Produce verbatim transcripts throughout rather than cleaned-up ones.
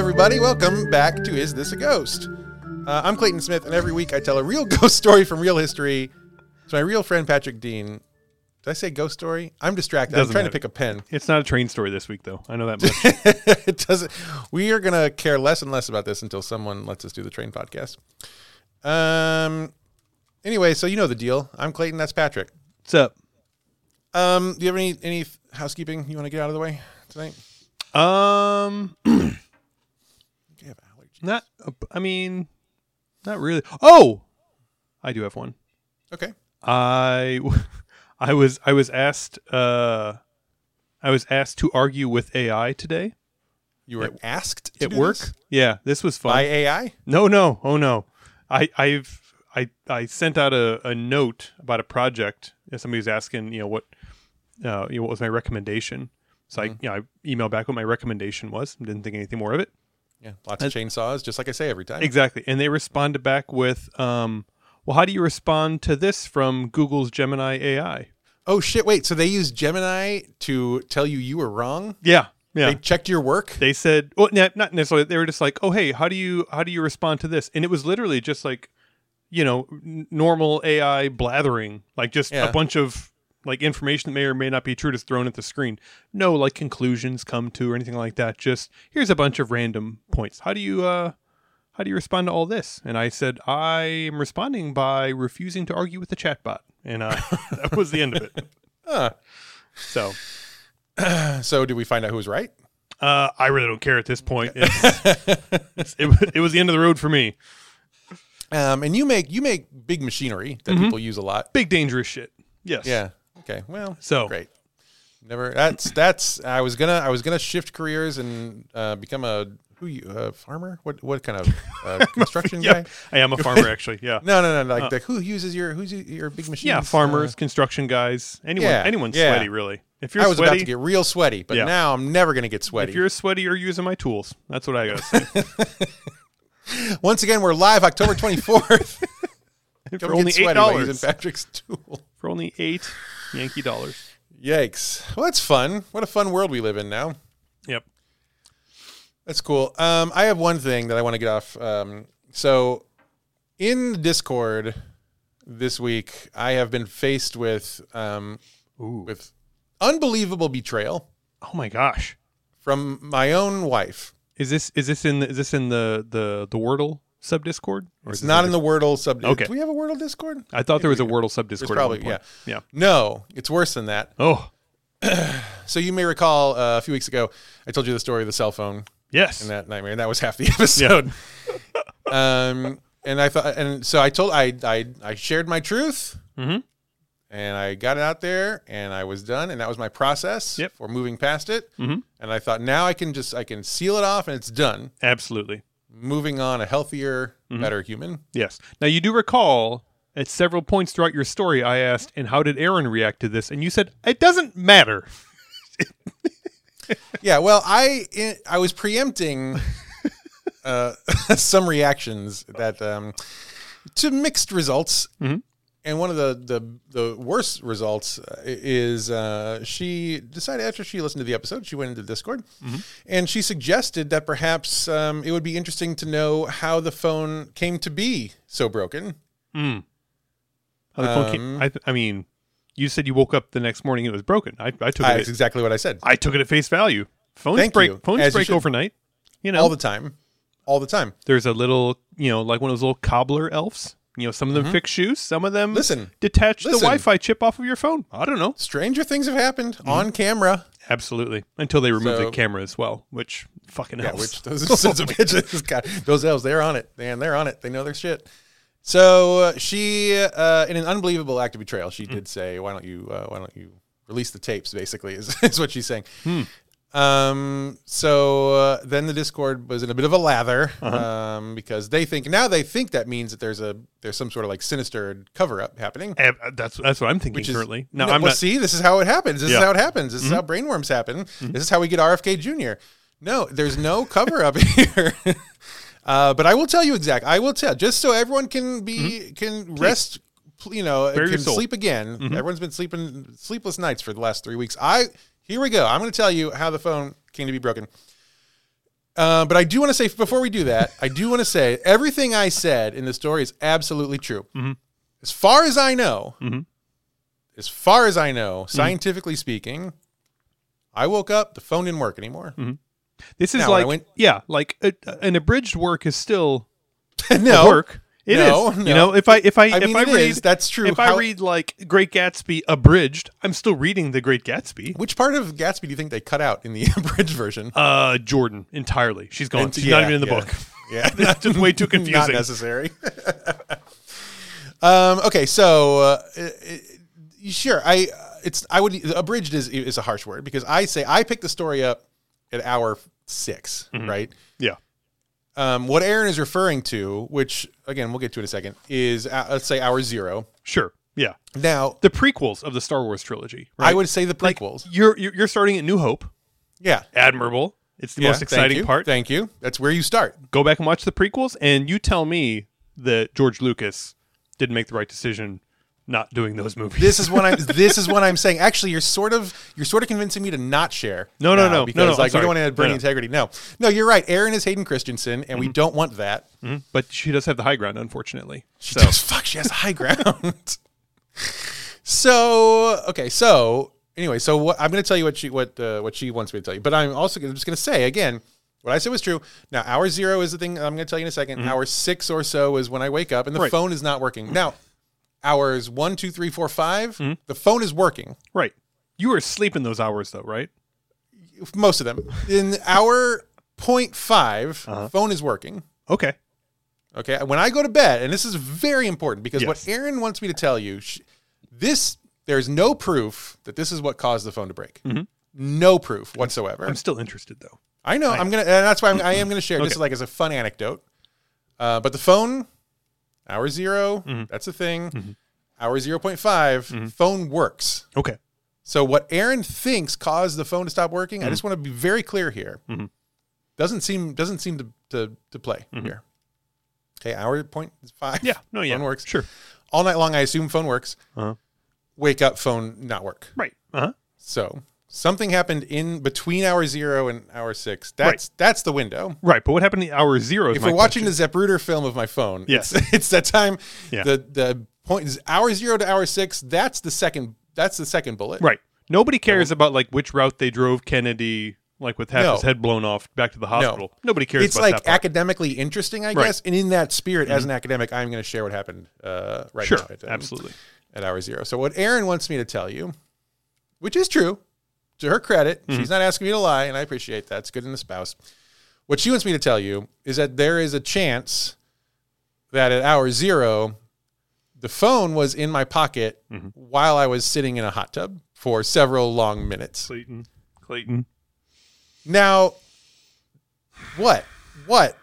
everybody. Welcome back to Is This a Ghost? Uh, I'm Clayton Smith, and every week I tell a real ghost story from real history. It's my real friend Patrick Dean. Did I say ghost story? I'm distracted. I'm trying matter. to pick a pen. It's not a train story this week, though. I know that much. It doesn't. We are going to care less and less about this until someone lets us do the train podcast. Um. Anyway, so you know the deal. I'm Clayton. That's Patrick. What's up? Um. Do you have any any housekeeping you want to get out of the way tonight? Um. You have allergies. Not. I mean, not really. Oh, I do have one. Okay. I. I was I was asked uh, I was asked to argue with A I today. You were at, asked to at do work. This? Yeah, this was fun. By A I? No, no, oh no. I I've I I sent out a, a note about a project. Somebody was asking, you know, what uh, you know, what was my recommendation. So mm-hmm. I you know, I emailed back what my recommendation was. Didn't think anything more of it. Yeah, lots of chainsaws, just like I say every time. Exactly, and they responded back with, um, well, how do you respond to this from Google's Gemini A I? Oh, shit, wait, so they used Gemini to tell you you were wrong? Yeah, yeah. They checked your work? They said, well, not necessarily, they were just like, oh, hey, how do you how do you respond to this? And it was literally just like, you know, n- normal A I blathering, like just yeah. a bunch of like information that may or may not be true just thrown at the screen. No, like conclusions come to or anything like that. Just, here's a bunch of random points. How do you, uh, how do you respond to all this? And I said, I am responding by refusing to argue with the chatbot. And uh, that was the end of it. Huh. So, so did we find out who was right? Uh, I really don't care at this point. It's, it's, it, it was the end of the road for me. Um, and you make you make big machinery that mm-hmm. people use a lot. Big dangerous shit. Yes. Yeah. Okay. Well. So great. Never. That's that's. I was gonna I was gonna shift careers and uh, become a. Who you, uh, farmer? What what kind of uh, construction yeah, guy? I am a farmer, actually. Yeah. no, no, no. Like, uh, the, who uses your who's your big machines? Yeah, farmers, uh, construction guys, anyone, yeah, anyone yeah. sweaty, really. If you're I was sweaty, about to get real sweaty, but yeah. now I'm never gonna get sweaty. If you're sweaty, you're using my tools. That's what I gotta say. Once again, we're live October twenty-fourth. For only eight dollars. Using Patrick's tool. For only eight Yankee dollars. Yikes! Well, that's fun. What a fun world we live in now. Yep. That's cool. Um, I have one thing that I want to get off. Um, so, in Discord this week, I have been faced with um, Ooh. with unbelievable betrayal. Oh my gosh! From my own wife. Is this is this in the, is this in the the the Wordle sub Discord? It's not in the Wordle sub. Okay. Do we have a Wordle Discord? I thought there was a Wordle sub Discord. Probably yeah. Yeah. No, it's worse than that. Oh. So you may recall uh, a few weeks ago, I told you the story of the cell phone. Yes. In that nightmare, and that was half the episode. Yeah. um, and I thought, and so I told, I, I, I shared my truth, mm-hmm. and I got it out there, and I was done, and that was my process yep. for moving past it. Mm-hmm. And I thought, now I can just, I can seal it off, and it's done. Absolutely. Moving on, a healthier, mm-hmm. better human. Yes. Now you do recall at several points throughout your story, I asked, and how did Aaron react to this? And you said, it doesn't matter. Yeah, well, I I was preempting uh, some reactions that um, to mixed results, mm-hmm. and one of the the, the worst results is uh, she decided after she listened to the episode, she went into Discord, mm-hmm. and she suggested that perhaps um, it would be interesting to know how the phone came to be so broken. Mm. How the phone um, came, I, I mean. You said you woke up the next morning and it was broken. I, I took it. That's at, exactly what I said. I took it at face value. Phones Thank break. you. Phones As break you overnight. You know, all the time, all the time. There's a little, you know, like one of those little cobbler elves. You know, some of them mm-hmm. fix shoes. Some of them listen, detach listen. the Wi-Fi chip off of your phone. I don't know. Stranger things have happened mm-hmm. on camera. Absolutely, until they remove so, the camera as well, which fucking yeah, elves. which those sons of bitches. God, those elves, they're on it, man. They're on it. They know their shit. So uh, she, uh, in an unbelievable act of betrayal, she mm. did say, "Why don't you? Uh, why don't you release the tapes?" Basically, is, is what she's saying. Hmm. Um. So uh, then the Discord was in a bit of a lather, uh-huh. um, because they think now they think that means that there's a there's some sort of like sinister cover up happening. Uh, that's that's what I'm thinking Which is, currently. No, no, I'm well, not. See, this is how it happens. This yeah. is how it happens. This mm-hmm. is how brainworms happen. Mm-hmm. This is how we get R F K Junior No, there's no cover up here. Uh, but I will tell you exact. I will tell just so everyone can be mm-hmm. can rest, you know, Bare can your soul. sleep again. Mm-hmm. Everyone's been sleeping sleepless nights for the last three weeks. I here we go. I'm going to tell you how the phone came to be broken. Uh, but I do want to say, before we do that, I do want to say everything I said in the story is absolutely true. Mm-hmm. As far as I know, Mm-hmm. as far as I know, scientifically mm-hmm. speaking, I woke up, the phone didn't work anymore. Mm-hmm. This is now, like, went, yeah, like a, an abridged work is still no, a work. It no, is. No. You know, if I if I, I if mean, I it read is. That's true. If How, I read like Great Gatsby abridged, I'm still reading The Great Gatsby. Which part of Gatsby do you think they cut out in the abridged version? Uh, Jordan entirely. She's gone. It's, She's yeah, not even in the yeah. book. Yeah, It's just way too confusing. Not necessary. um. Okay, so uh, it, it, sure, I it's I would abridged is is a harsh word because I say I picked the story up at hour six, mm-hmm. right? Yeah. Um, what Aaron is referring to, which again we'll get to in a second, is uh, let's say hour zero. Sure. Yeah. Now the prequels of the Star Wars trilogy. Right? I would say the prequels. Like you're you're starting at New Hope. Yeah. Admirable. It's the yeah, most exciting thank part. Thank you. That's where you start. Go back and watch the prequels, and you tell me that George Lucas didn't make the right decision not doing those movies. This is what I'm. This is what I'm saying. Actually, you're sort of you're sort of convincing me to not share. No, no, now no, because no, no, like I'm we don't want sorry. to burn No, no. integrity. No, no, you're right. Aaron is Hayden Christensen, and Mm-hmm. we don't want that. Mm-hmm. But she does have the high ground, unfortunately. She so. does. Fuck. She has high ground. so okay. So anyway, so what, I'm going to tell you what she what uh, what she wants me to tell you, but I'm also gonna, just going to say again. What I said was true. Now, hour zero is the thing I'm going to tell you in a second. Mm-hmm. Hour six or so is when I wake up and the right. phone is not working. Now, hours one, two, three, four, five, mm-hmm. the phone is working. Right. You were asleep in those hours, though, right? Most of them. In hour point five, uh-huh. phone is working. Okay. Okay. When I go to bed, and this is very important because yes. what Aaron wants me to tell you, she, this there's no proof that this is what caused the phone to break. Mm-hmm. No proof whatsoever. I'm still interested, though. I know. I I'm gonna. And that's why I'm, I am gonna share. okay. This is like as a fun anecdote. Uh, but the phone, hour zero, mm-hmm. that's a thing. Mm-hmm. Hour zero point five, mm-hmm. phone works. Okay. So what Aaron thinks caused the phone to stop working, mm-hmm. I just want to be very clear here. Mm-hmm. Doesn't seem doesn't seem to to, to play mm-hmm. here. Okay, hour point five. Yeah. No. Yeah. Phone works. Sure. All night long, I assume phone works. Uh-huh. Wake up, phone not work. Right. Uh huh. So something happened in between hour zero and hour six. That's right. That's the window. Right. But what happened in hour zero? If we're watching the Zapruder film of my phone, yes. it's, it's that time. Yeah. The the point is hour zero to hour six. That's the second. That's the second bullet. Right. Nobody cares so, about like which route they drove Kennedy, like with half no. his head blown off, back to the hospital. No. Nobody cares. It's about like that part. academically interesting, I right. guess. And in that spirit, mm-hmm. as an academic, I'm going to share what happened uh, right sure. now. At, um, Absolutely. At hour zero. So what Aaron wants me to tell you, which is true, to her credit, mm-hmm. she's not asking me to lie, and I appreciate that. It's good in a spouse. What she wants me to tell you is that there is a chance that at hour zero, the phone was in my pocket mm-hmm. while I was sitting in a hot tub for several long minutes. Clayton. Clayton. Now, what? What?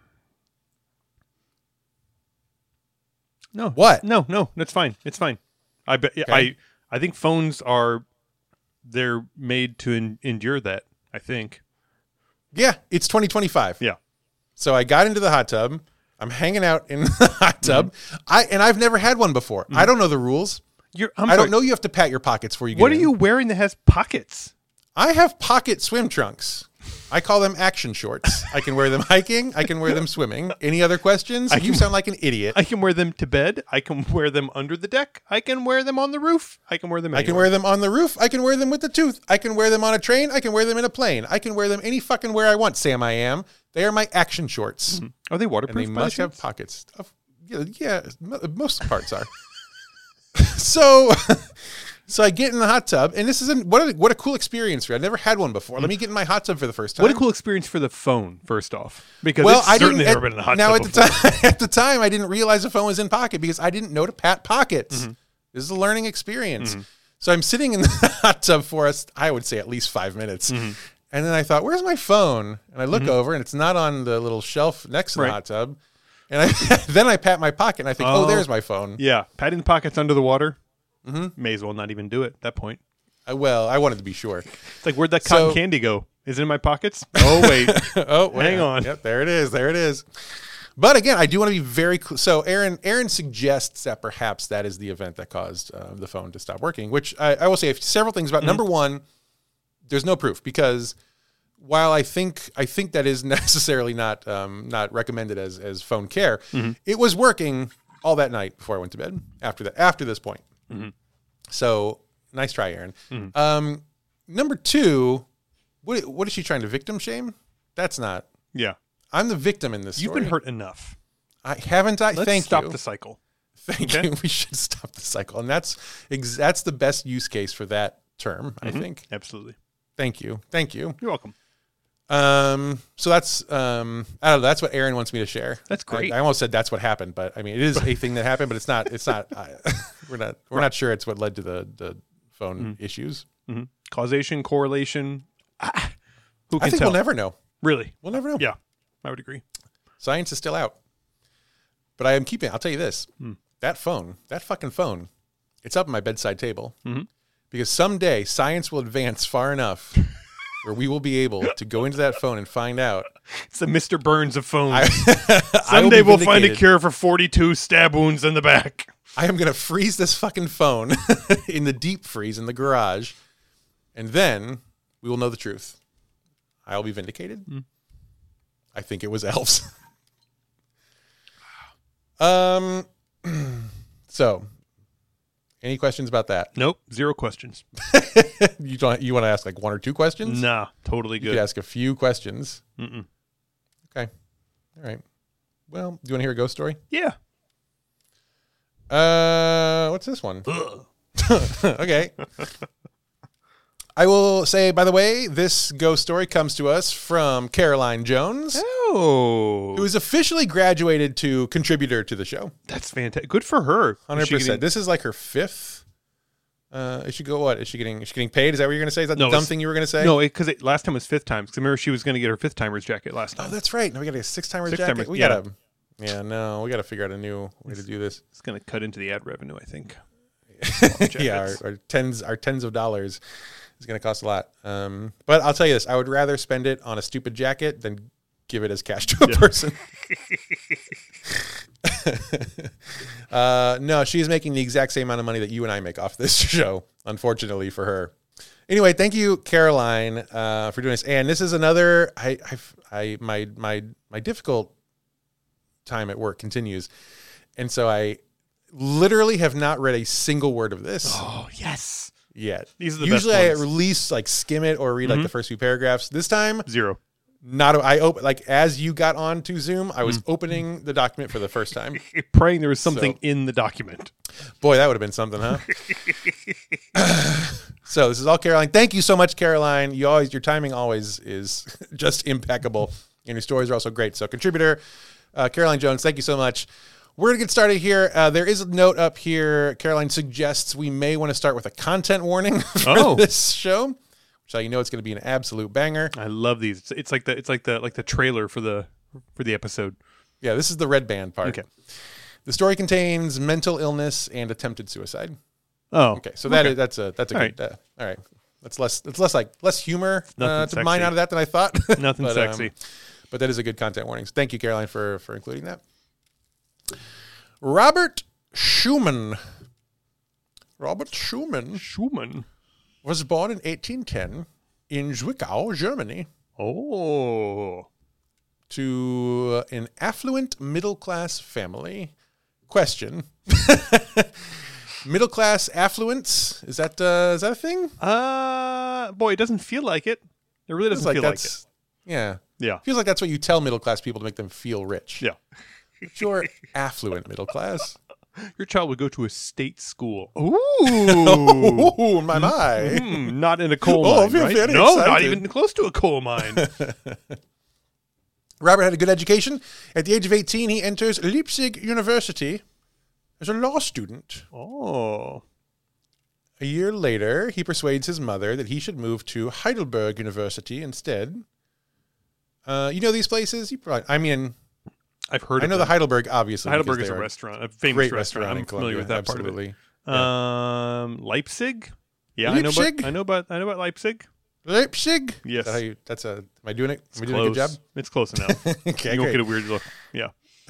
No. What? No, no, that's fine. It's fine. I bet Okay. I I think phones are they're made to en- endure that, I think. Yeah, it's twenty twenty-five. Yeah. So I got into the hot tub. I'm hanging out in the hot tub. Mm-hmm. I and I've never had one before. Mm-hmm. I don't know the rules. You're, I'm I sorry. don't know you have to pat your pockets before you get What in. are you wearing that has pockets? I have pocket swim trunks. I call them action shorts. I can wear them hiking. I can wear them swimming. Any other questions? I You can- sound like an idiot. I can wear them to bed. I can wear them under the deck. I can wear them on the roof. I can wear them I can anywhere. wear them on the roof. I can wear them with the tooth. I can wear them on a train. I can wear them in a plane. I can wear them any fucking where I want, Sam I am. They are my action shorts. Mm-hmm. Are they waterproof? And they by must have chance? pockets. Of, yeah, yeah, mo- most parts are. so, so I get in the hot tub, and this is a, what a what a cool experience for you. I've never had one before. Let me get in my hot tub for the first time. What a cool experience for the phone, first off, because Well, it's I certainly didn't. never been in a hot now tub at the before. time, at the time, I didn't realize the phone was in pocket because I didn't know to pat pockets. Mm-hmm. This is a learning experience. Mm-hmm. So I'm sitting in the hot tub for us. I would say at least five minutes. Mm-hmm. And then I thought, where's my phone? And I look Mhm. over, and it's not on the little shelf next to Right. the hot tub. And I, then I pat my pocket, and I think, oh, Oh. there's my phone. Yeah, patting the pockets under the water. Mm-hmm. May as well not even do it at that point. I, well, I wanted to be sure. It's like, where'd that cotton So- candy go? Is it in my pockets? Oh, wait. oh, wait. Hang on. Yep, there it is. There it is. But again, I do want to be very cl- so. Aaron, Aaron suggests that perhaps that is the event that caused uh, the phone to stop working. Which I, I will say several things about. Mm-hmm. Number one, there's no proof because while I think I think that is necessarily not um, not recommended as as phone care, Mm-hmm. it was working all that night before I went to bed. After that, after this point, Mm-hmm. so nice try, Aaron. Mm-hmm. Um, number two, what what is she trying to victim shame? That's not. Yeah. I'm the victim in this. You've story. been hurt enough. I haven't. I Let's thank stop you. the cycle. Thank Okay. you. We should stop the cycle, and that's ex- that's the best use case for that term. I Mhm. think. Absolutely. Thank you. Thank you. You're welcome. Um, so that's um, I don't know. That's what Aaron wants me to share. That's great. I, I almost said that's what happened, but I mean, it is a thing that happened, but it's not. It's not. I, we're not. We're not sure it's what led to the the phone issues. Mm-hmm. Causation, correlation. Ah, who can I think tell? we'll never know. Really? We'll never know. Yeah, I would agree. Science is still out, but I am keeping. I'll tell you this: Hmm. that phone, that fucking phone, it's up on my bedside table Mhm. because someday science will advance far enough. Where we will be able to go into that phone and find out. It's the Mister Burns of phones. I, I will Someday be we'll find a vindicated. cure for forty-two stab wounds in the back. I am going to freeze this fucking phone in the deep freeze in the garage, and then we will know the truth. I'll be vindicated. Mm. I think it was elves. um. So, any questions about that? Nope, zero questions. you don't. You want to ask like one or two questions? Nah, totally You good. could ask a few questions. Mm-mm. Okay. All right. Well, do you want to hear a ghost story? Yeah. Uh, what's this one? Okay. I will say, by the way, this ghost story comes to us from Caroline Jones, Oh, who is officially graduated to contributor to the show. that's fantastic. Good for her. Is one hundred she percent. getting- This is like her fifth. Uh, is she go what? Is she getting? Is she getting paid? Is that what you're going to say? Is that No, the dumb it's- thing you were going to say? No, because it, last time was fifth time. Because remember she was going to get her fifth timers jacket last Oh, time. that's right. Now we got a six timer Six jacket. timers, we yeah. gotta. Yeah, no, we got to figure out a new way to do this. It's going to cut into the ad revenue, I think. Yeah, our, our tens, our tens of dollars is going to cost a lot. Um, but I'll tell you this: I would rather spend it on a stupid jacket than give it as cash to a Yeah. person. uh, no, she's making the exact same amount of money that you and I make off this show. Unfortunately for her. Anyway, thank you, Caroline, uh, for doing this. And this is another. I, I've, I, my, my, my difficult time at work continues, and so I literally have not read a single word of this Oh, yes. yet. These are the Usually best I ones. at least like skim it or read like Mhm. the first few paragraphs. This time, Zero. not. I open like as you got on to Zoom, I Mm. was opening the document for the first time. Praying there was something So- in the document. Boy, that would have been something, huh? So this is all Caroline. Thank you so much, Caroline. You always your timing always is just impeccable, and your stories are also great. So contributor uh, Caroline Jones, thank you so much. We're gonna get started here. Uh, there is a note up here. Caroline suggests we may want to start with a content warning for Oh. this show, which so you know it's going to be an absolute banger. I love these. It's, it's like the it's like the like the trailer for the for the episode. Yeah, this is the red band part. Okay. The story contains mental illness and attempted suicide. Oh, Okay, so that Okay. is that's a that's a All good. Uh, all right, that's less that's less like less humor uh, Nothing to mine sexy. out of that than I thought. Nothing But, sexy. um, but that is a good content warning. So thank you, Caroline, for for including that. Robert Schumann. Robert Schumann Schumann. was born in eighteen ten in Zwickau, Germany, Oh, to an affluent middle-class family. Question. Middle-class affluence, is that uh, is that a thing? uh, boy, it doesn't feel like it. It really doesn't Feels feel like it. that's yeah. Yeah, Feels like that's what you tell middle-class people to make them feel rich. yeah. But you're affluent middle class. Your child would go to a state school. Ooh, Oh, my, my. Mm, not in a coal Oh, I mine, feel right? very No, not excited. even close to a coal mine. Robert had a good education. At the age of eighteen, he enters Leipzig University as a law student. Oh, A year later, he persuades his mother that he should move to Heidelberg University instead. Uh, you know these places? You probably, I mean, I've heard. I of know the them. Heidelberg, obviously. Heidelberg because is a they are restaurant, a famous great restaurant. restaurant I'm in familiar Colombia. with that Absolutely. part of it. Um, Leipzig. Yeah, I know Leipzig? about. I know about. I know about Leipzig. Leipzig? Is Yes. that how you, that's a, am I doing it? It's Am I doing a good job? close. It's close enough. Okay, you won't great. get a weird look. Yeah.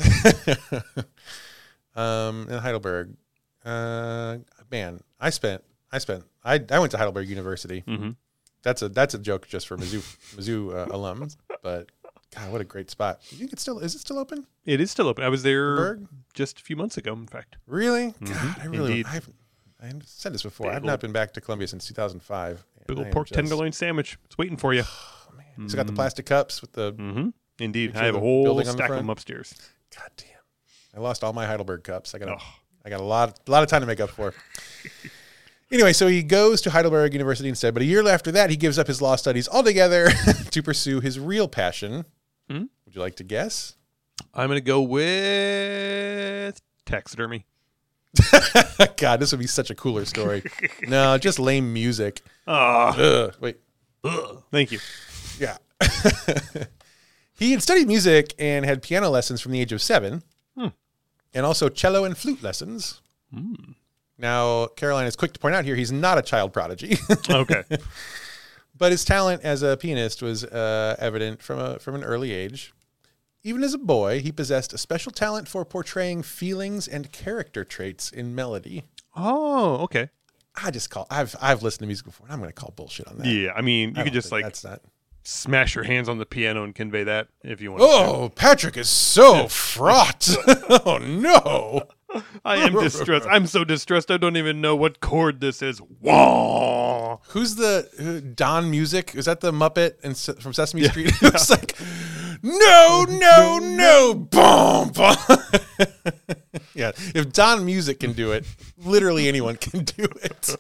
um, in Heidelberg. Uh, man, I spent, I spent, I, I went to Heidelberg University. Mm-hmm. that's a that's a joke just for Mizzou Mizzou uh, alums. But God, what a great spot! You think it's still is it still open? It is still open. I was there Berg? just a few months ago, in fact. Really? Mhm. God, I really Indeed. I've, I said this before. Big I've ol- not been back to Columbia since two thousand five. Big old pork tenderloin sandwich. It's waiting for you. Oh, man. Still got the plastic cups with the. Mm-hmm. Indeed. Picture I have of a the whole building on the stack of front. them upstairs. God damn! I lost all my Heidelberg cups. I got a, Ugh. I got a lot, a lot of time to make up for. Anyway, so he goes to Heidelberg University instead, but a year after that, he gives up his law studies altogether to pursue his real passion. Hmm? Would you like to guess? I'm going to go with taxidermy. God, this would be such a cooler story. No, just lame music. Ah, Ugh, wait, ugh. Thank you. yeah. He had studied music and had piano lessons from the age of seven, Hmm. and also cello and flute lessons. Hmm. Now, Caroline is quick to point out here he's not a child prodigy. Okay. But his talent as a pianist was uh, evident from a, from an early age. Even as a boy, he possessed a special talent for portraying feelings and character traits in melody. Oh, okay. I just call I've I've listened to music before, and I'm going to call bullshit on that. Yeah, I mean, I you could don't just think like that's not. smash your hands on the piano and convey that if you want. Oh, Patrick is so fraught. Oh no. to. I am distressed. I'm so distressed. I don't even know what chord this is. Wah! Who's the who, Don Music? Is that the Muppet in, Se- from Sesame Street? It was like, no, no, no, boom, boom. Yeah, if Don Music can do it, literally anyone can do it.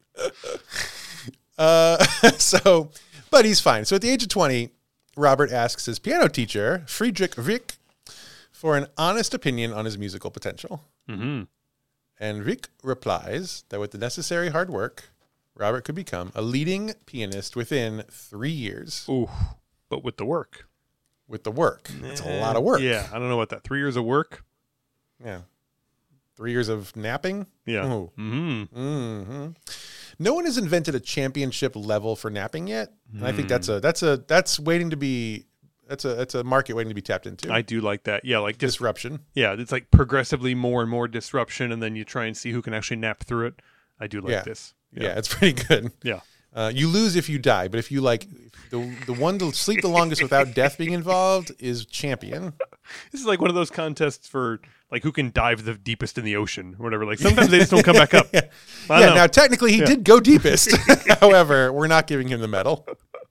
Uh, so, but he's fine. So at the age of twenty, Robert asks his piano teacher, Friedrich Wick, for an honest opinion on his musical potential. Mm-hmm. And Wick replies that with the necessary hard work, Robert could become a leading pianist within three years. Ooh, but with the work. With the work. That's a lot of work. Yeah, I don't know what that. Three years of work. Yeah. Three years of napping? Yeah. Ooh. Mm-hmm. Mm-hmm. No one has invented a championship level for napping yet. And I think that's a that's a that's waiting to be that's a that's a market waiting to be tapped into. I do like that. Yeah, like just Disruption. yeah, it's like progressively more and more disruption, and then you try and see who can actually nap through it. I do like Yeah. this. Yeah. It's pretty good. Yeah. Uh, you lose if you die, but if you like the the one to sleep the longest without death being involved is champion. This is like one of those contests for like who can dive the deepest in the ocean or whatever. Like sometimes they just don't come back up. Yeah, I yeah know. now technically he Yeah. did go deepest. However, we're not giving him the medal.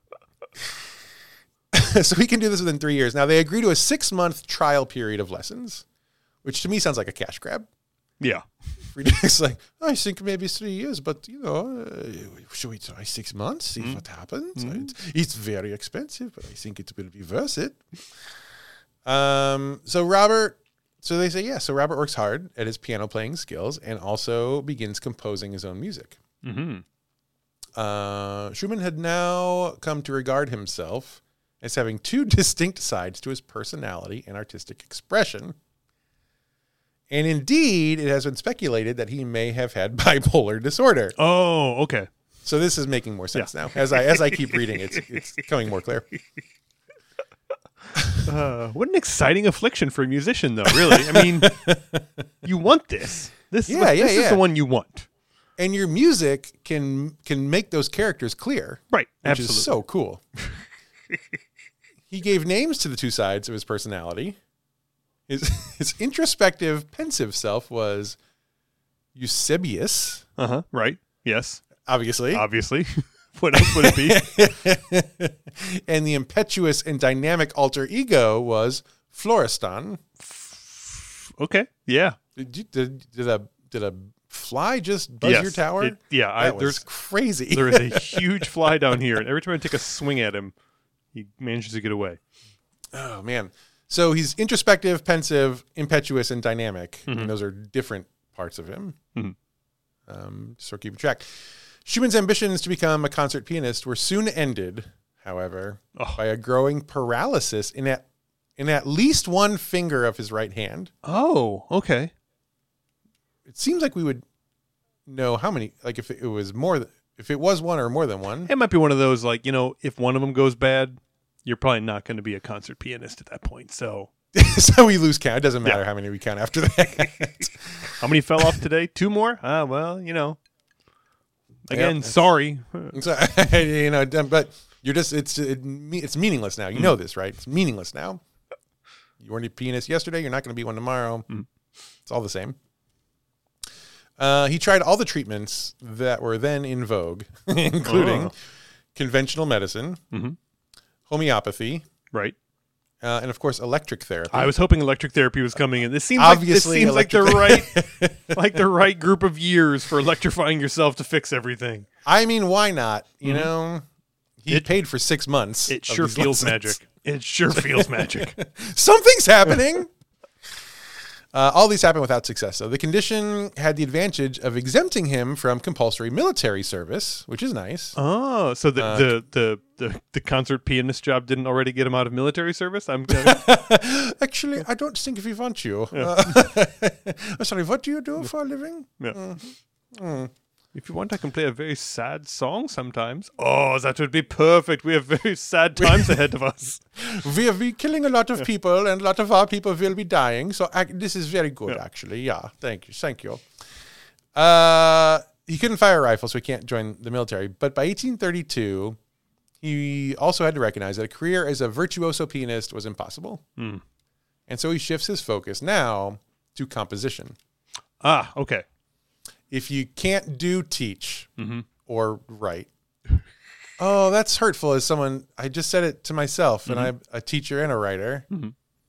So he can do this within three years. Now they agree to a six-month trial period of lessons, which to me sounds like a cash grab. Yeah. Friedrich's like, I think maybe three years, but you know, uh, should we try six months, see what happens? It's, it's very expensive, but I think it will be worth it. Um, so Robert, so they say, yeah, so Robert works hard at his piano playing skills and also begins composing his own music. Mm-hmm. Uh, Schumann had now come to regard himself as having two distinct sides to his personality and artistic expression. And indeed, it has been speculated that he may have had bipolar disorder. Oh, okay. So this is making more sense now. As I as I keep reading, it's it's becoming more clear. Uh, what an exciting affliction for a musician, though. Really, I mean, you want this. This, Yeah, is, yeah, this is yeah. the one you want, And your music can can make those characters clear, right? which Absolutely. is so cool. He gave names to the two sides of his personality. His his introspective, pensive self was Eusebius, Uh huh. Right. Yes. obviously. Obviously. What else would it be? And the impetuous and dynamic alter ego was Florestan. Okay. Yeah. Did you, did, did a did a fly just buzz Yes. your tower? It- yeah. I, That was there's crazy. there is a huge fly down here, and every time I take a swing at him, he manages to get away. Oh man. So he's introspective, pensive, impetuous, and dynamic. And those are different parts of him. Mhm. Um, just sort of keeping track. Schumann's ambitions to become a concert pianist were soon ended, however, Oh. by a growing paralysis in at in at least one finger of his right hand. Oh. Okay. It seems like we would know how many, like if it was more, th- if it was one or more than one. It might be one of those like, you know, if one of them goes bad, you're probably not going to be a concert pianist at that point. So So we lose count. It doesn't matter Yeah. how many we count after that. how many fell off today? Two more? Ah, well, you know, Again, Yep. sorry. So, you know, but you're just it's it, it's meaningless now. You know this, right? It's meaningless now. You weren't a pianist yesterday. You're not going to be one tomorrow. Mm. It's all the same. Uh, he tried all the treatments that were then in vogue, including Oh. conventional medicine, Mm-hmm. homeopathy, Right. uh, and of course electric therapy. I was hoping electric therapy was coming in. This seems Obviously, like this seems like the electric- right like the right group of years for electrifying yourself to fix everything. I mean, why not? You Mhm. know, he It- paid for six months. It of sure these feels lessons. magic. It sure feels magic. Something's happening. Uh, all these happened without success. So the condition had the advantage of exempting him from compulsory military service, which is nice. Oh, so the, Uh, the, the, the, the concert pianist job didn't already get him out of military service? I'm Actually, I don't think we want you. Uh, sorry, what do you do for a living? yeah. Mm. If you want, I can play a very sad song sometimes. Oh, that would be perfect. We have very sad times ahead of us. We have been killing a lot of people, and a lot of our people will be dying. So ac this is very good, Yeah. actually. Yeah, thank you, thank you. Uh, he couldn't fire a rifle, so he can't join the military. But by eighteen thirty-two, he also had to recognize that a career as a virtuoso pianist was impossible. Hmm. And so he shifts his focus now to composition. Ah, okay. If you can't do teach Mm-hmm. or write, oh, that's hurtful. As someone, I just said it to myself, and I'm a teacher and a writer. Mhm.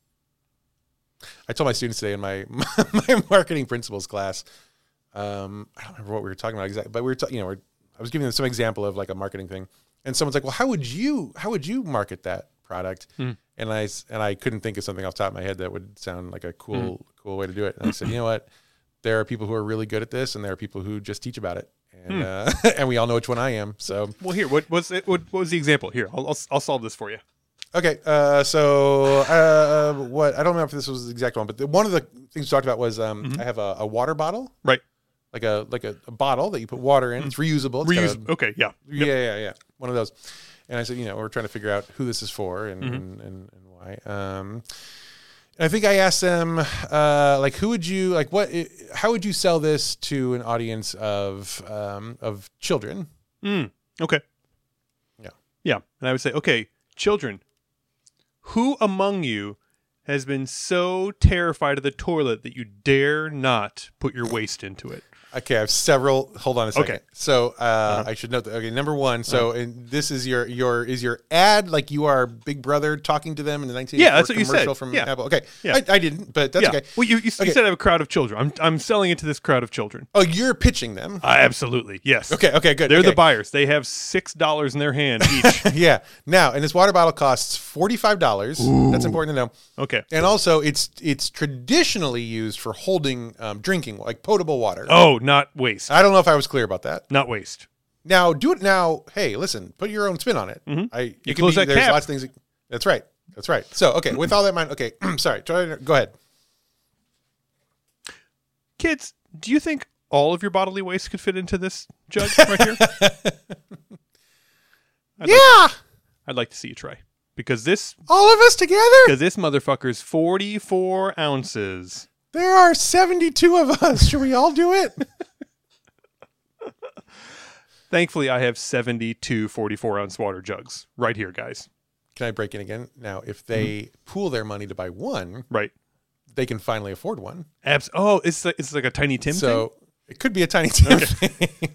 I told my students today in my my marketing principles class. Um, I don't remember what we were talking about exactly, but we were, ta- you know, we're, I was giving them some example of like a marketing thing, and someone's like, "Well, how would you how would you market that product?" Mm. And I s- and I couldn't think of something off the top of my head that would sound like a cool cool way to do it. And I said, "You know what? There are people who are really good at this, and there are people who just teach about it, and uh, and we all know which one I am." So Well, here, what was it? What, what was the example? Here, I'll, I'll I'll solve this for you. okay, uh, so uh, what I don't remember if this was the exact one, but the, one of the things we talked about was um, Mhm. I have a, a water bottle, Right. like a like a, a bottle that you put water in. It's reusable. It's got Reuse. a- Okay. Yeah. yeah, yeah, yeah, one of those. And I said, you know, we're trying to figure out who this is for and Mhm. and, and, and why. Um, and I think I asked them, uh, like, who would you like? What? How would you sell this to an audience of um, of children? Mm. Okay. Yeah. Yeah. And I would say, okay, children, who among you has been so terrified of the toilet that you dare not put your waist into it? Okay, I have several. Hold on a second. Okay. So uh, Uh-huh. I should note that. Okay, number one. So and this is your your is your ad like you are Big Brother talking to them in the nineteen Yeah, that's what you commercial said. from Yeah. Apple. Okay, Yeah. I, I didn't, but that's yeah. okay. Well, you, you, Okay. you said I have a crowd of children. I'm I'm selling it to this crowd of children. Oh, you're pitching them. Uh, absolutely. Yes. Okay, okay, good. They're okay. the buyers. They have six dollars in their hand each. Yeah. Now, and this water bottle costs forty five dollars. That's important to know. Okay. And also, it's it's traditionally used for holding um, drinking, like potable water. Oh, not waste. I don't know if I was clear about that. Not waste. Now, do it now. Hey, listen, put your own spin on it. Mhm. I You it can close be- that there's cap. lots of things. that- That's right. That's right. So, okay, with all that in mind, okay, sorry. Try to, go ahead. Kids, do you think all of your bodily waste could fit into this jug right here? I'd yeah, Like, I'd like to see you try. Because this all of us together. because this motherfucker's forty-four ounces. There are seventy-two of us. Should we all do it? Thankfully, I have seventy-two forty-four ounce water jugs right here, guys. Can I break in again? Now, if they pool their money to buy one, Right. they can finally afford one. Abs- oh, it's like, it's like a Tiny Tim thing? So it could be a Tiny Tim thing.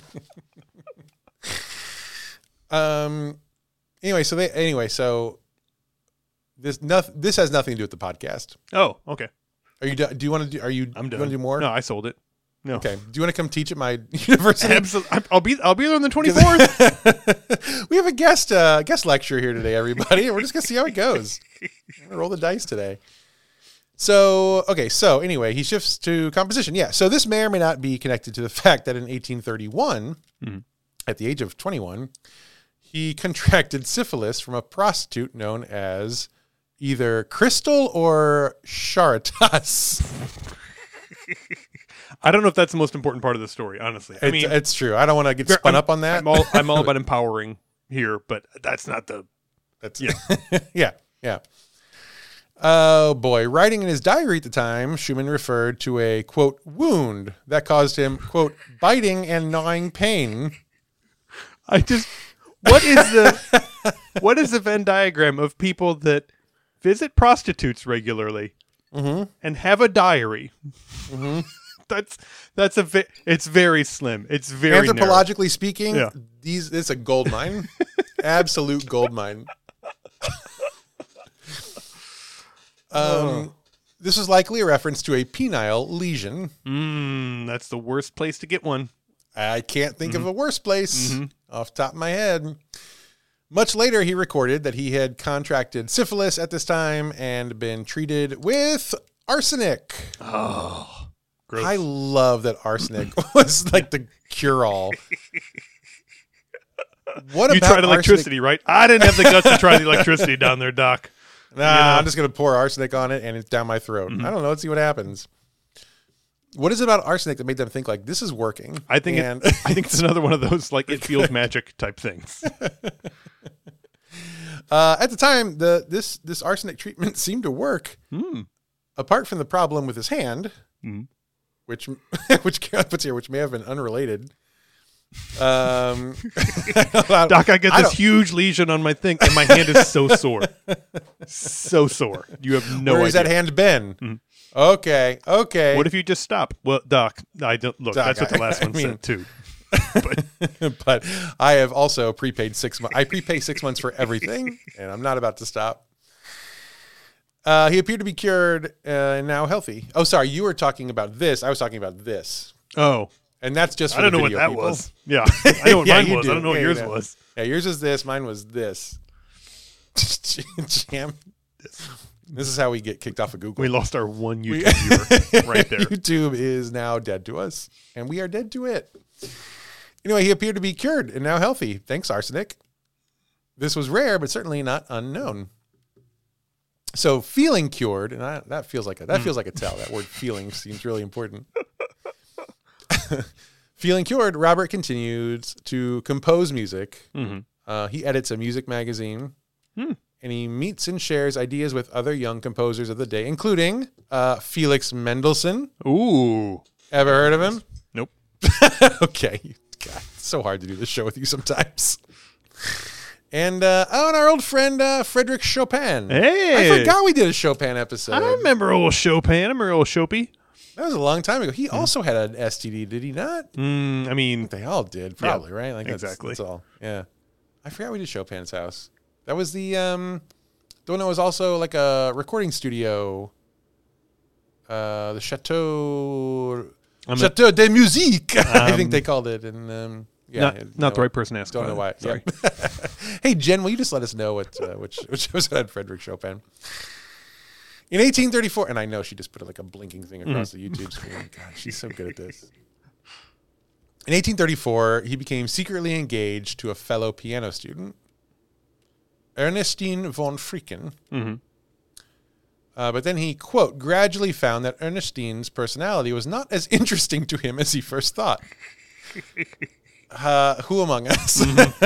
um. Anyway, so they anyway, so this nothing. This has nothing to do with the podcast. Oh, okay. Are you? do- Do you want to do? Are you? I'm You done. want to do more? No, I sold it. No. Okay. Do you want to come teach at my university? Absolutely. I'll be I'll be there on the twenty-fourth. We have a guest uh, guest lecture here today, everybody. We're just gonna see how it goes. We're gonna roll the dice today. So okay, so anyway, he shifts to composition. Yeah. So this may or may not be connected to the fact that in eighteen thirty-one, Mhm. at the age of twenty-one, he contracted syphilis from a prostitute known as either Crystal or Charitas. I don't know if that's the most important part of the story, honestly. I It's, mean, it's true. I don't want to get spun I'm- up on that. I'm all I'm all about empowering here, but that's not the That's Yeah. yeah, yeah. Oh, boy. Writing in his diary at the time, Schumann referred to a, quote, wound that caused him, quote, biting and gnawing pain. I just, what is the, what is the Venn diagram of people that visit prostitutes regularly Mm-hmm. and have a diary? Mm-hmm. That's, that's a, vi- it's very slim. It's very narrow. Anthropologically speaking, Yeah. these it's a gold mine. Absolute gold mine. Um, this is likely a reference to a penile lesion. Mm, that's the worst place to get one. I can't think Mm-hmm. of a worse place Mhm. off the top of my head. Much later, he recorded that he had contracted syphilis at this time and been treated with arsenic. Oh, gross. I love that arsenic was like the cure-all. What You about tried electricity, right? I didn't have the guts to try the electricity down there, Doc. Nah, You know? I'm just going to pour arsenic on it and it's down my throat. Mm-hmm. I don't know. Let's see what happens. What is it about arsenic that made them think like this is working? I think and it, I think it's another one of those like it feels magic type things. uh, at the time, the this this arsenic treatment seemed to work. Mm. Apart from the problem with his hand, Mm. which which Carol puts here, which may have been unrelated. Um, Doc, I get I this don't- huge lesion on my thing, and my hand is so sore, so sore. You have no where idea. has that hand been? Okay, okay. What if you just stop? Well, Doc, I don't look. Doc, that's what the I- last I one mean- said too. but I have also prepaid six months. I prepay six months for everything, and I'm not about to stop. Uh, he appeared to be cured uh, and now healthy. Oh, sorry, you were talking about this. I was talking about this, Oh, and that's just. For I don't the know what video that people. was. Yeah, I know what Yeah, mine you was. do. I don't know what Yeah, yours you know. was. Yeah, yours is this. Mine was this. Jam. This is how we get kicked off of Google. We lost our one We- YouTube viewer right there. YouTube is now dead to us, and we are dead to it. Anyway, he appeared to be cured and now healthy. Thanks, arsenic. This was rare, but certainly not unknown. So, feeling cured, and I, that feels like a that feels like a tell. That word "feeling" seems really important. Feeling cured, Robert continues to compose music. Mhm. Uh, he edits a music magazine, Hmm. and he meets and shares ideas with other young composers of the day, including uh, Felix Mendelssohn. Ooh, Ever heard of him? nope. Okay. God, it's so hard to do this show with you sometimes. And uh, oh, and our old friend uh, Frederick Chopin. Hey, I forgot we did a Chopin episode. I remember old Chopin. I remember old Chopin. That was a long time ago. He also had an S T D, did he not? Mm, I mean, They all did, probably, right? Like that's, exactly. That's all. Yeah. I forgot we did Chopin's house. That was the um, the one that was also like a recording studio. Uh, the Chateau I'm Chateau de Musique, I think Um, they called it. And um, yeah, not, you not know, the right person to ask. Don't know about why. it. Sorry. Yeah. Hey, Jen, will you just let us know what uh, which which was had Frederick Chopin? In eighteen thirty-four, and I know she just put like a blinking thing across the YouTube screen. God, she's so good at this. In eighteen thirty-four, he became secretly engaged to a fellow piano student, Ernestine von Fricken. Mhm. Uh, but then he, quote, gradually found that Ernestine's personality was not as interesting to him as he first thought. Uh, who among us?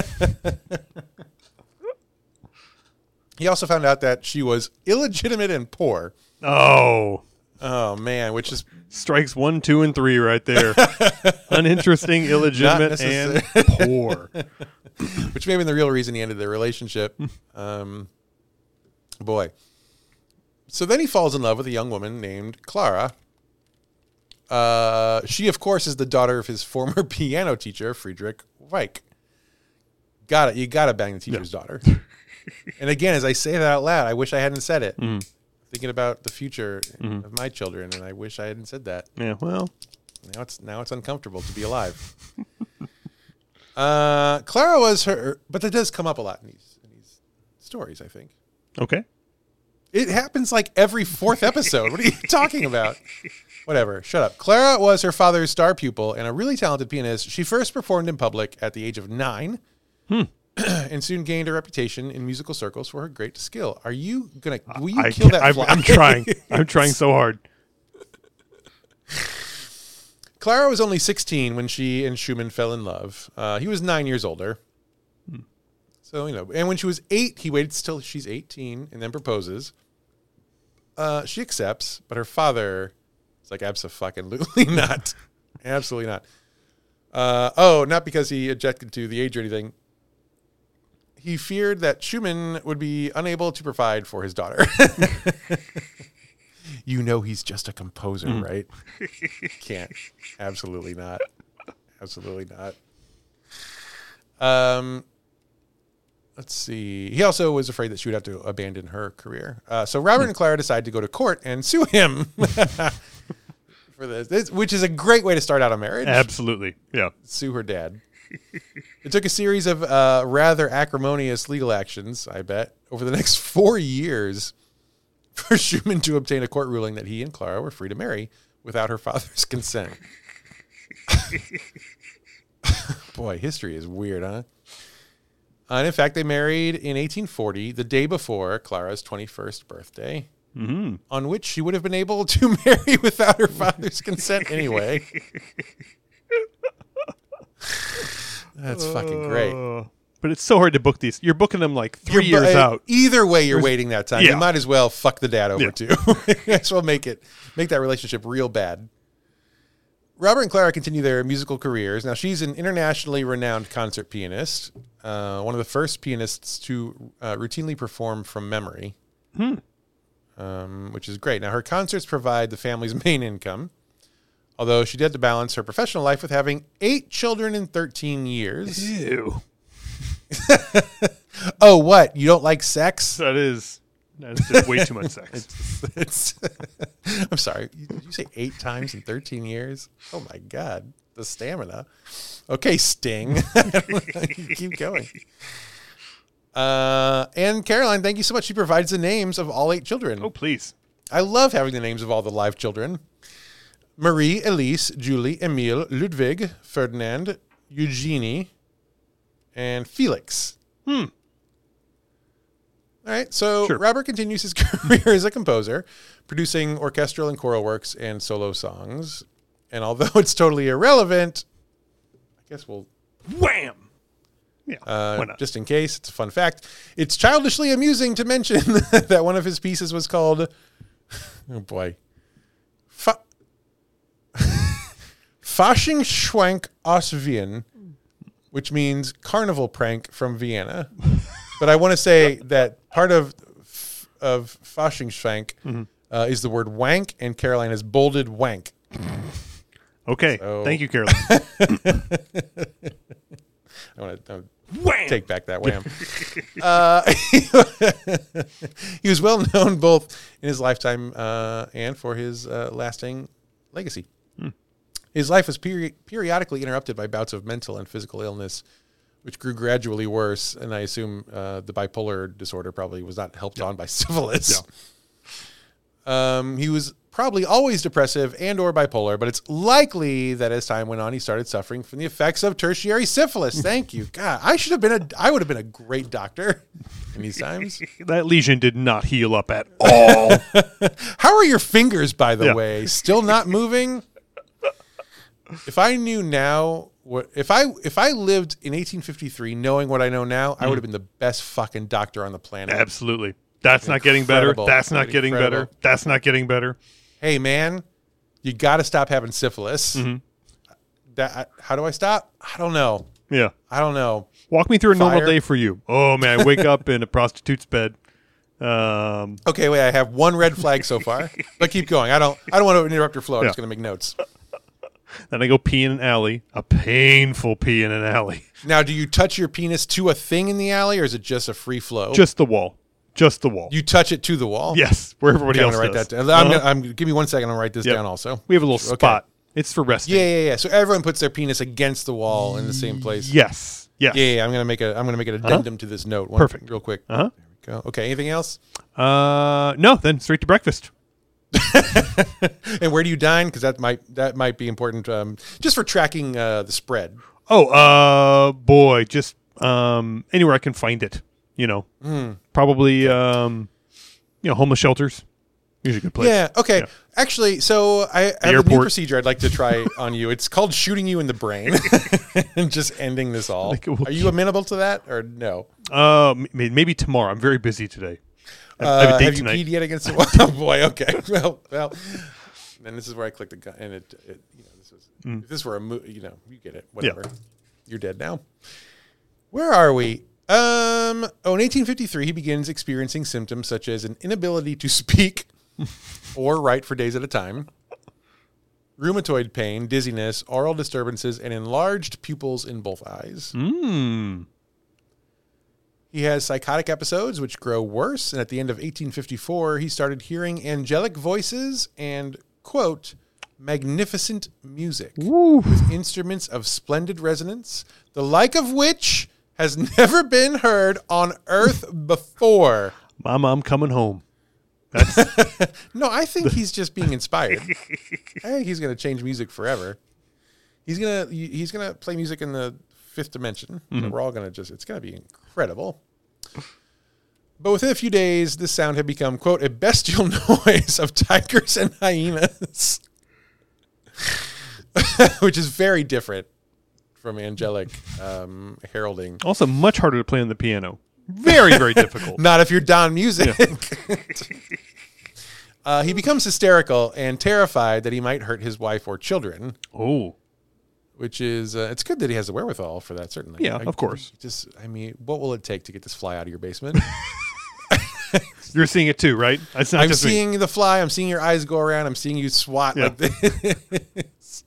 He also found out that she was illegitimate and poor. Oh, Oh, man, which is strikes one, two, and three right there. Uninteresting, illegitimate, Not and necessar- poor. which may have been the real reason he ended their relationship. Um, boy. So then he falls in love with a young woman named Clara. Uh, she, of course, is the daughter of his former piano teacher, Friedrich Weick. Got it. You got to bang the teacher's daughter. And again, as I say that out loud, I wish I hadn't said it. Mm. Thinking about the future Mhm. of my children, and I wish I hadn't said that. Yeah, well, Now it's now it's uncomfortable to be alive. uh, Clara was her, but that does come up a lot in these in these stories. I think okay. it happens like every fourth episode. What are you talking about? Whatever. Shut up. Clara was her father's star pupil and a really talented pianist. She first performed in public at the age of nine. Hmm. And soon gained a reputation in musical circles for her great skill. Are you gonna? Will you I kill can't- that I'm, fly? I'm trying. I'm trying so hard. Clara was only sixteen when she and Schumann fell in love. Uh, he was nine years older. So, you know, and when she was eight, he waited till she's eighteen and then proposes. uh, she accepts, but her father is like, abso-fucking-lutely not. Absolutely not. Uh, oh, not because he objected to the age or anything. He feared that Schumann would be unable to provide for his daughter. You know he's just a composer, mm. right? Can't. Absolutely not. Absolutely not. Um, let's see. He also was afraid that she would have to abandon her career. Uh, so Robert and Clara decided to go to court and sue him for this, this, which is a great way to start out a marriage. Absolutely. Yeah. Sue her dad. It took a series of uh, rather acrimonious legal actions, I bet, over the next four years for Schumann to obtain a court ruling that he and Clara were free to marry without her father's consent. Boy, history is weird, huh? And in fact, they married in eighteen forty, the day before Clara's twenty-first birthday, mm-hmm. on which she would have been able to marry without her father's consent anyway. That's fucking great. Uh, but it's so hard to book these. You're booking them like 3 You're, years uh, out. Either way, you're There's, waiting that time. Yeah. You might as well fuck the dad over yeah. too. Might as well make it make that relationship real bad. Robert and Clara continue their musical careers. Now, she's an internationally renowned concert pianist, uh, one of the first pianists to uh, routinely perform from memory, hmm. um, which is great. Now, her concerts provide the family's main income, although she did to balance her professional life with having eight children in thirteen years. Ew. Oh, what? You don't like sex? That is... That's just way too much sex. it's, it's, I'm sorry. Did you say eight times in thirteen years? Oh, my God. The stamina. Okay, Sting. Keep going. Uh, and Caroline, thank you so much. She provides the names of all eight children. Oh, please. I love having the names of all the live children. Marie, Elise, Julie, Emile, Ludwig, Ferdinand, Eugenie, and Felix. Hmm. All right, so sure. Robert continues his career as a composer, producing orchestral and choral works and solo songs. And although it's totally irrelevant, I guess we'll... Wham! Yeah, uh, why not? Just in case, it's a fun fact. It's childishly amusing to mention that one of his pieces was called... Oh, boy. Fa- Faschingschwank aus Wien, which means carnival prank from Vienna. But I want to say that part of of Faschingschwank mm-hmm. uh, is the word wank, and Caroline has bolded wank. Okay, so. Thank you, Caroline. I want to take back that wham. uh, he was well known both in his lifetime uh, and for his uh, lasting legacy. Hmm. His life was peri- periodically interrupted by bouts of mental and physical illness, which grew gradually worse, and I assume uh, the bipolar disorder probably was not helped yeah. on by syphilis. Yeah. Um, he was probably always depressive and or bipolar, but it's likely that as time went on, he started suffering from the effects of tertiary syphilis. Thank you. God, I should have been a, I would have been a great doctor in these times. That lesion did not heal up at all. How are your fingers, by the yeah. way? Still not moving? If I knew now... What, if I if I lived in eighteen fifty-three knowing what I know now, mm. I would have been the best fucking doctor on the planet. Absolutely. That's not getting better. That's not getting better. That's not getting better. Hey, man, you got to stop having syphilis. Mm-hmm. That How do I stop? I don't know. Yeah. I don't know. Walk me through a Fire. normal day for you. Oh, man, I wake up in a prostitute's bed. Um, okay, wait, I have one red flag so far, but keep going. I don't I don't want to interrupt your flow. I'm yeah. just going to make notes. Then I go pee in an alley, a painful pee in an alley. Now, do you touch your penis to a thing in the alley, or is it just a free flow? Just the wall. Just the wall. You touch it to the wall? Yes, where everybody okay, else I'm gonna does. write that down. I'm, uh-huh. gonna, I'm, give me one second. I'm going to write this yep. down also. We have a little spot. Okay. It's for resting. Yeah, yeah, yeah. So everyone puts their penis against the wall in the same place. Yes. Yes. Yeah, yeah. I'm going to make a. I'm going to make an addendum uh-huh. to this note. One, Perfect. Real quick. Uh-huh. There we go. Okay. Anything else? Uh, no. Then straight to breakfast. And where do you dine? Because that might that might be important, um, just for tracking uh, the spread. Oh, uh, boy, just um, anywhere I can find it. You know, mm. probably um, you know, homeless shelters. Usually a good place. Yeah. Okay. Yeah. Actually, so I, I have airport. a new procedure I'd like to try on you. It's called shooting you in the brain and just ending this all. Are you amenable to that or no? Uh, maybe tomorrow. I'm very busy today. I have a Uh, date have you tonight. peed yet against the Oh boy, okay. Well, well. And this is where I click the gun, and it, it you know, this was Mm. if this were a movie, you know, you get it. Whatever. You're dead now. Where are we? Um. Oh, in eighteen fifty-three, he begins experiencing symptoms such as an inability to speak or write for days at a time, rheumatoid pain, dizziness, oral disturbances, and enlarged pupils in both eyes. Mm. He has psychotic episodes which grow worse, and at the end of eighteen fifty-four, he started hearing angelic voices and, quote, magnificent music Woo. with instruments of splendid resonance, the like of which has never been heard on earth before. Mom, I'm coming home. No, I think he's just being inspired. I think he's going to change music forever. He's going to he's going to play music in the fifth dimension. Mm-hmm. We're all going to just, it's going to be incredible. But within a few days, this sound had become, quote, a bestial noise of tigers and hyenas, which is very different from angelic um, heralding. Also, much harder to play on the piano. Very, very difficult. Not if you're Don Music. Yeah. uh, he becomes hysterical and terrified that he might hurt his wife or children. Oh. Which is, uh, it's good that he has the wherewithal for that, certainly. Yeah, I, of course. Just, I mean, what will it take to get this fly out of your basement? You're seeing it too, right? It's not I'm just seeing me. the fly. I'm seeing your eyes go around. I'm seeing you swat Yeah. like this.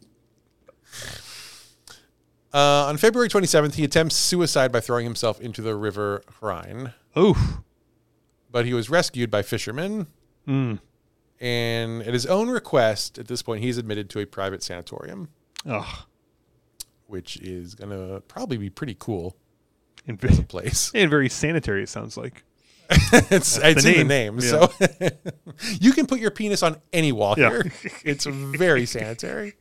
Uh, on February twenty-seventh, he attempts suicide by throwing himself into the river Rhine. Oof. But he was rescued by fishermen. Mm. And at his own request, at this point, he's admitted to a private sanatorium. Ugh. Which is going to probably be pretty cool And, as a place. and very sanitary, it sounds like. it's it's the in name. the name. Yeah. So you can put your penis on any wall Yeah. here. It's very sanitary.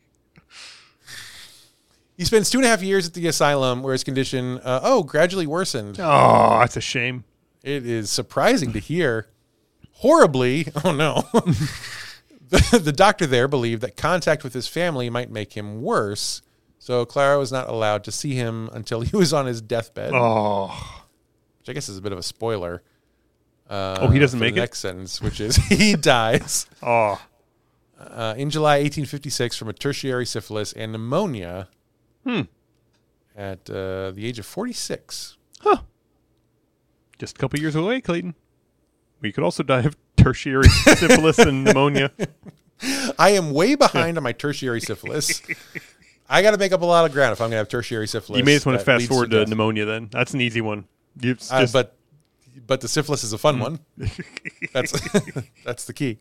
He spends two and a half years at the asylum where his condition, uh, oh, gradually worsened. Oh, that's a shame. It is surprising to hear. Horribly, oh no. the, the doctor there believed that contact with his family might make him worse. So Clara was not allowed to see him until he was on his deathbed. Oh. Which I guess is a bit of a spoiler. Uh, Oh, he doesn't for make the it? next sentence, which is he dies Oh. uh, in July eighteen fifty-six from a tertiary syphilis and pneumonia Hmm. at uh, the age of forty-six. Huh. Just a couple years away, Clayton. We could also die of tertiary syphilis and pneumonia. I am way behind on my tertiary syphilis. I got to make up a lot of ground if I'm going to have tertiary syphilis. You may just want to that fast leads forward to death. pneumonia then. That's an easy one. You just, Uh, but but the syphilis is a fun one. That's that's the key.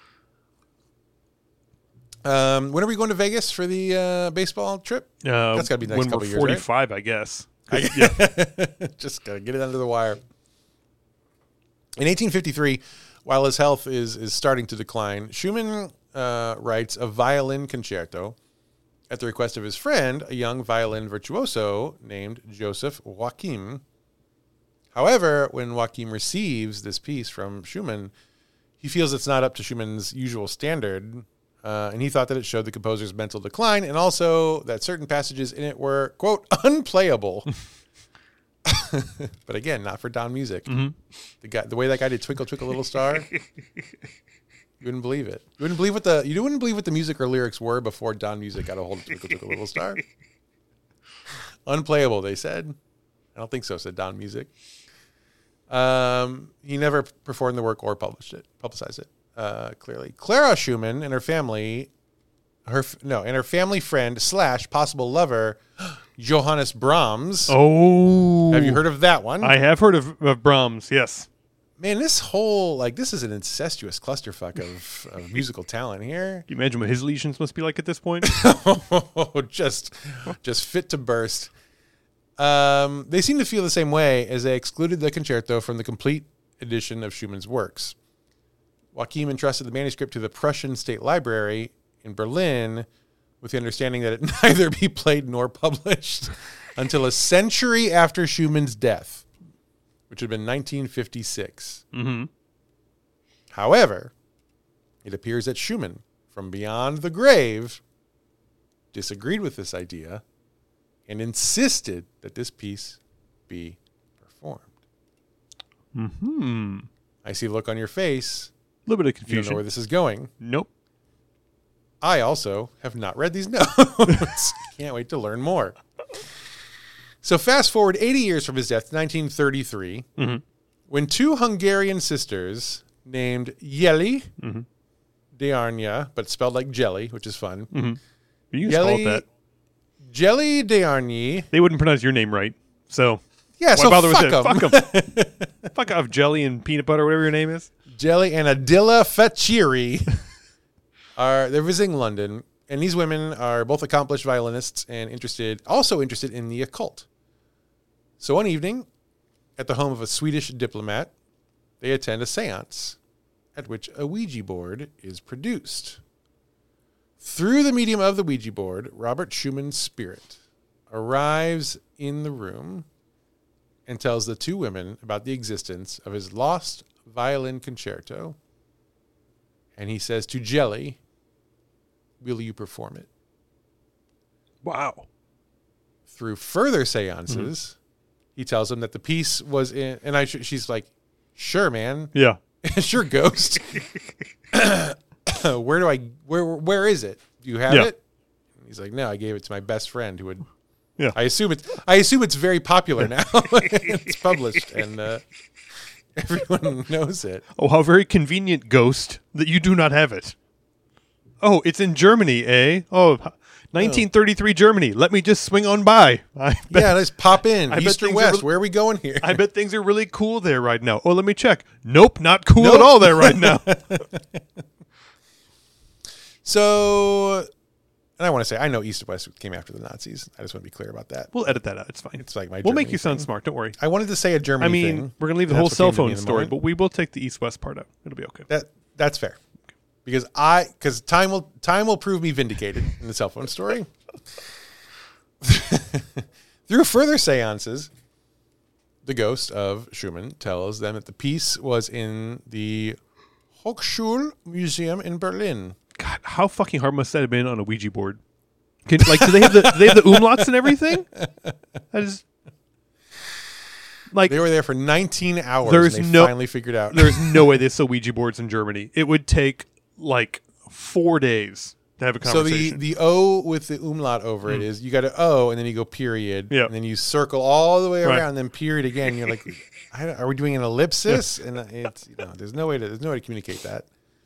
Um, when are we going to Vegas for the uh, baseball trip? uh, that's gotta be the next when couple we're years, right? forty-five, I guess. I, Yeah. Just gotta get it under the wire. In eighteen fifty-three, while his health is is starting to decline, Schumann uh, writes a violin concerto at the request of his friend, a young violin virtuoso named Joseph Joachim. However, when Joachim receives this piece from Schumann, he feels it's not up to Schumann's usual standard, uh, and he thought that it showed the composer's mental decline, and also that certain passages in it were, quote, unplayable. But again, not for Don Music. Mm-hmm. The guy, the way that guy did "Twinkle Twinkle Little Star," you wouldn't believe it. You wouldn't believe what the you wouldn't believe what the music or lyrics were before Don Music got a hold of "Twinkle Twinkle Little Star." Unplayable, they said. I don't think so, said Don Music. Um, he never performed the work or published it, publicized it. Uh, clearly, Clara Schumann and her family, her no, and her family friend slash possible lover, Johannes Brahms. Oh. Have you heard of that one? I have heard of, of Brahms, yes. Man, this whole, like, this is an incestuous clusterfuck of, of musical talent here. Can you imagine what his lesions must be like at this point? just, just fit to burst. Um, they seem to feel the same way as they excluded the concerto from the complete edition of Schumann's works. Joachim entrusted the manuscript to the Prussian State Library in Berlin with the understanding that it neither be played nor published until a century after Schumann's death, which had been nineteen fifty-six. Mm-hmm. However, it appears that Schumann, from beyond the grave, disagreed with this idea and insisted that this piece be performed. Mm-hmm. I see the look on your face. A little bit of You don't confusion. know where this is going. Nope. I also have not read these notes. Can't wait to learn more. So fast forward eighty years from his death, nineteen thirty-three, Mm-hmm. when two Hungarian sisters named Jeli Mm-hmm. Dearnya, but spelled like jelly, which is fun. Mm-hmm. You can just call it Jeli, that. Jelly Dearny. They wouldn't pronounce your name right. So Yeah, why so bother with fuck it? them. Fuck them. Fuck off, jelly and peanut butter, whatever your name is. Jelly and Adila Facchiri are they're visiting London, and these women are both accomplished violinists and interested, also interested in the occult. So one evening, at the home of a Swedish diplomat, they attend a séance at which a Ouija board is produced. Through the medium of the Ouija board, Robert Schumann's spirit arrives in the room and tells the two women about the existence of his lost violin concerto. And he says to Jelly, will you perform it? Wow. Through further seances, mm-hmm. he tells them that the piece was in, and I, she's like, sure, man. Yeah. Sure, ghost. Where do I, where, where is it? Do you have Yeah. it? And he's like, no, I gave it to my best friend who would, Yeah. I assume it's, I assume it's very popular now. It's published and uh, everyone knows it. Oh, how very convenient, ghost, that you do not have it. Oh, it's in Germany, eh? Oh, nineteen thirty-three Germany. Let me just swing on by. I bet, Yeah, let's pop in. I bet East or things are west. really- Where are we going here? I bet things are really cool there right now. Oh, let me check. Nope, not cool Nope. at all there right now. So, and I want to say, I know East and West came after the Nazis. I just want to be clear about that. We'll edit that out. It's fine. It's like my We'll make Germany you sound thing. smart. Don't worry. I wanted to say a Germany I mean, thing. we're going to leave the and whole that's cell what came to me phone in the story, moment. but we will take the East-West part out. It'll be okay. That that's fair. Because I because time will time will prove me vindicated in the cell phone story. Through further seances, the ghost of Schumann tells them that the piece was in the Hochschule Museum in Berlin. God, how fucking hard must that have been on a Ouija board? Can, like, do they have the do they have the umlauts and everything? That is like They were there for nineteen hours. There's and they no- finally figured out. there's no way they sell Ouija boards in Germany. It would take like four days to have a So the, conversation. the O with the umlaut over it is you got to O and then you go period. Yeah. And then you circle all the way around Right. and then period again. You're like, I don't, are we doing an ellipsis? And it's, you know, there's no way to, there's no way to communicate that.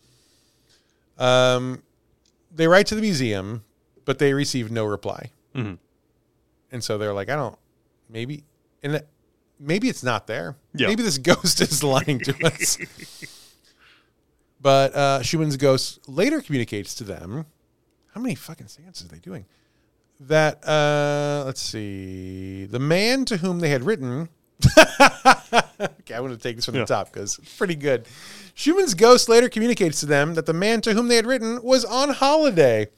Um, they write to the museum, but they receive no reply. mm-hmm. And so they're like, I don't, maybe, and it, maybe it's not there. Yeah. Maybe this ghost is lying to us. But uh, Schumann's ghost later communicates to them. How many fucking seances are they doing? That, uh, let's see, the man to whom they had written. Okay, I want to take this from Yeah. the top because it's pretty good. Schumann's ghost later communicates to them that the man to whom they had written was on holiday.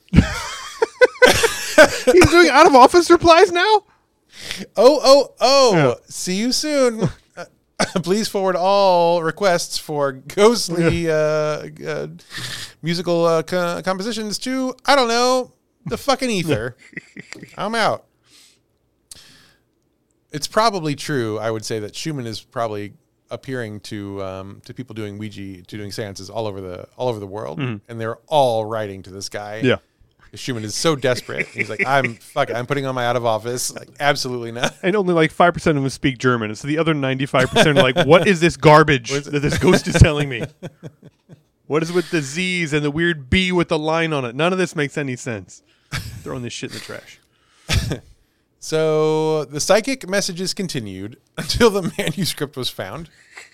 He's doing out of office replies now? Oh, oh, oh. Yeah. See you soon. Uh, please forward all requests for ghostly uh, uh, musical uh, co- compositions to, I don't know, the fucking ether. I'm out. It's probably true, I would say, that Schumann is probably appearing to um, to people doing Ouija, to doing seances all over the all over the world, Mhm. and they're all writing to this guy. Yeah. Schumann is so desperate. He's like, I'm fuck it, I'm putting on my out of office. Like, absolutely not. And only like five percent of them speak German. So the other ninety-five percent are like, what is this garbage What is it? that this ghost is telling me? What is with the Z's and the weird B with the line on it? None of this makes any sense. Throwing this shit in the trash. So the psychic messages continued until the manuscript was found.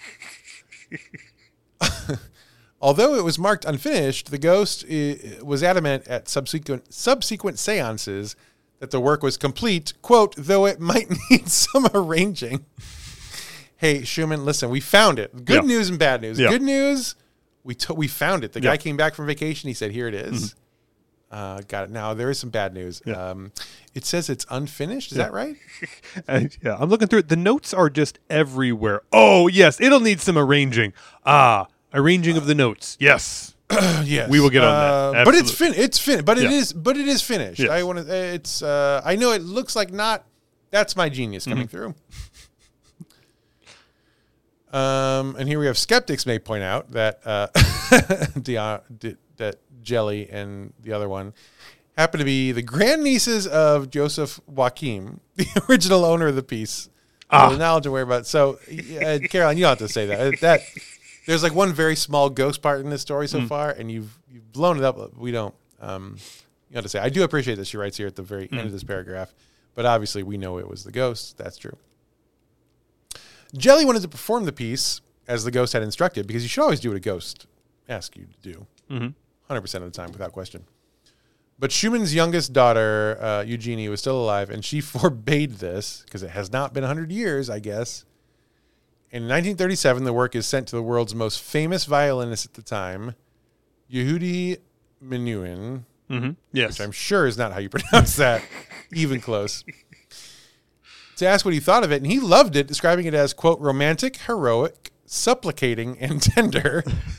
Although it was marked unfinished, the ghost i- was adamant at subsequent subsequent seances that the work was complete, quote, though it might need some arranging. Hey, Schumann, listen, we found it. Good Yeah. news and bad news. Yeah. Good news, we to- we found it. The Yeah. guy came back from vacation. He said, here it is. Mm-hmm. Uh, got it. Now, there is some bad news. Yeah. Um, it says it's unfinished. Is Yeah. that right? And, yeah, I'm looking through it. The notes are just everywhere. Oh, yes, it'll need some arranging. Ah, arranging of the notes. Yes. Yes, We will get on that. Uh, but it's Absolutely. fin. It's fin. But it Yeah. is. But it is finished. Yes. I want to. It's. Uh, I know it looks like not. That's my genius coming Mm-hmm. through. Um, and here we have skeptics may point out that uh, Dia, D, that Jelly and the other one happen to be the grandnieces of Joseph Joachim, the original owner of the piece. Ah. So now to worry about. So, uh, Caroline, you don't have to say that. That there's like one very small ghost part in this story so mm. far, and you've you've blown it up. We don't. Um, you have to say. I do appreciate that she writes here at the very mm. end of this paragraph, but obviously we know it was the ghost. That's true. Jelly wanted to perform the piece as the ghost had instructed, because you should always do what a ghost asks you to do, mm-hmm. one hundred percent of the time, without question. But Schumann's youngest daughter, uh, Eugenie, was still alive, and she forbade this, because it has not been one hundred years, I guess. In nineteen thirty-seven, the work is sent to the world's most famous violinist at the time, Yehudi Menuhin, mm-hmm. yes. which I'm sure is not how you pronounce that, even close, to ask what he thought of it, and he loved it, describing it as, quote, romantic, heroic, supplicating, and tender.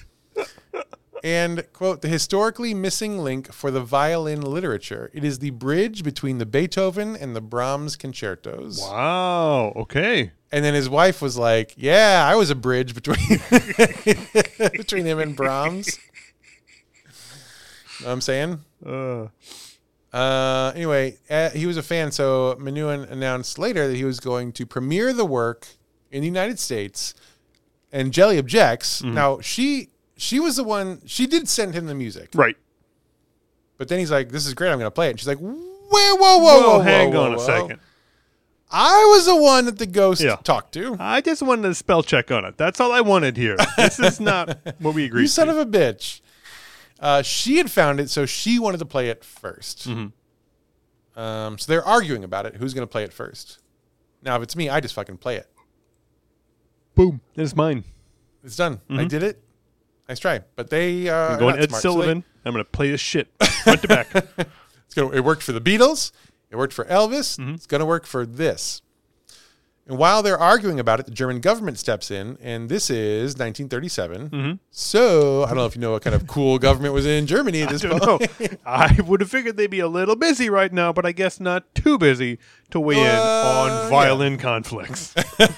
And, quote, the historically missing link for the violin literature. It is the bridge between the Beethoven and the Brahms concertos. Wow. Okay. And then his wife was like, yeah, I was a bridge between between him and Brahms. Know what I'm saying? Uh. Uh, anyway, uh, he was a fan, so Menuhin announced later that he was going to premiere the work in the United States, and Jelly objects. Mm-hmm. Now, she... She was the one, she did send him the music. Right. But then he's like, this is great, I'm going to play it. And she's like, whoa, whoa, whoa, whoa, whoa, hang whoa, on whoa. a second. I was the one that the ghost yeah. talked to. I just wanted a spell check on it. That's all I wanted here. This is not what we agreed to. You son of a bitch. Uh, she had found it, so she wanted to play it first. Mm-hmm. Um, so they're arguing about it. Who's going to play it first? Now, if it's me, I just fucking play it. Boom. It's mine. It's done. Mm-hmm. I did it. Nice try. But they uh, I'm going Ed smart, Sullivan. So they, I'm going to play this shit front to back. It's gonna, it worked for the Beatles. It worked for Elvis. Mm-hmm. It's going to work for this. And while they're arguing about it, the German government steps in, and this is nineteen thirty-seven. Mm-hmm. So I don't know if you know what kind of cool government was in Germany at this I point. Know. I would have figured they'd be a little busy right now, but I guess not too busy to weigh uh, in on violin yeah. conflicts.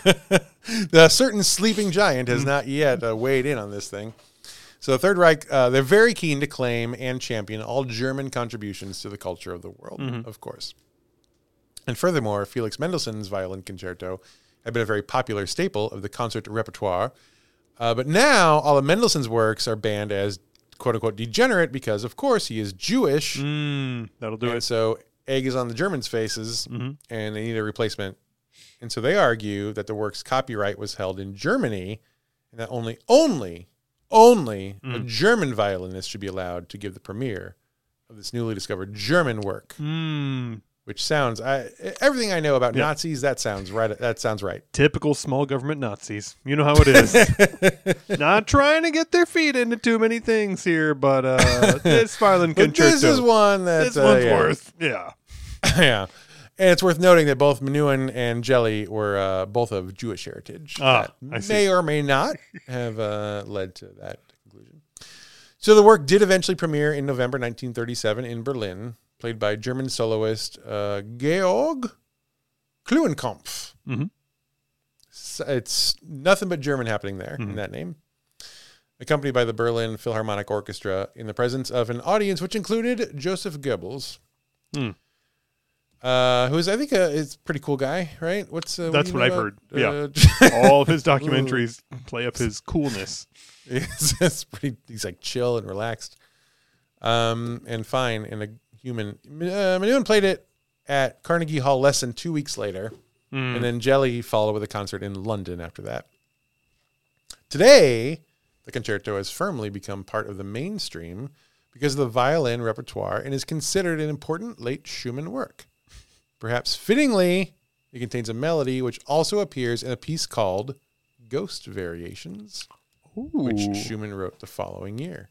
The certain sleeping giant has mm-hmm. not yet uh, weighed in on this thing. So the Third Reich, uh, they're very keen to claim and champion all German contributions to the culture of the world, mm-hmm. of course. And furthermore, Felix Mendelssohn's violin concerto had been a very popular staple of the concert repertoire. Uh, but now all of Mendelssohn's works are banned as quote-unquote degenerate because, of course, he is Jewish. Mm, that'll do and it. So egg is on the Germans' faces, mm-hmm. and they need a replacement. And so they argue that the work's copyright was held in Germany, and that only, only... Only mm. a German violinist should be allowed to give the premiere of this newly discovered German work, mm. which sounds I, everything I know about yep. Nazis. That sounds right. That sounds right. Typical small government Nazis. You know how it is. Not trying to get their feet into too many things here, but uh, this violin concerto. This is one that this uh, one's yeah. worth. Yeah, yeah. And it's worth noting that both Menuhin and Jelly were uh, both of Jewish heritage. Ah, that I see. May or may not have uh, led to that conclusion. So the work did eventually premiere in November nineteen thirty-seven in Berlin, played by German soloist uh, Georg Kluenkampf. Mm-hmm. So it's nothing but German happening there mm-hmm. in that name. Accompanied by the Berlin Philharmonic Orchestra in the presence of an audience which included Joseph Goebbels. Mm. Uh, who's I think a is a pretty cool guy, right? What's uh, that's what, what I've about? heard. Uh, Yeah, all of his documentaries play up his coolness. It's, it's pretty. He's like chill and relaxed, um, and fine and a human. Uh, Menuhin played it at Carnegie Hall less than two weeks later, mm. and then Jelly followed with a concert in London after that. Today, the concerto has firmly become part of the mainstream because of the violin repertoire and is considered an important late Schumann work. Perhaps fittingly, it contains a melody which also appears in a piece called Ghost Variations, Ooh. which Schumann wrote the following year.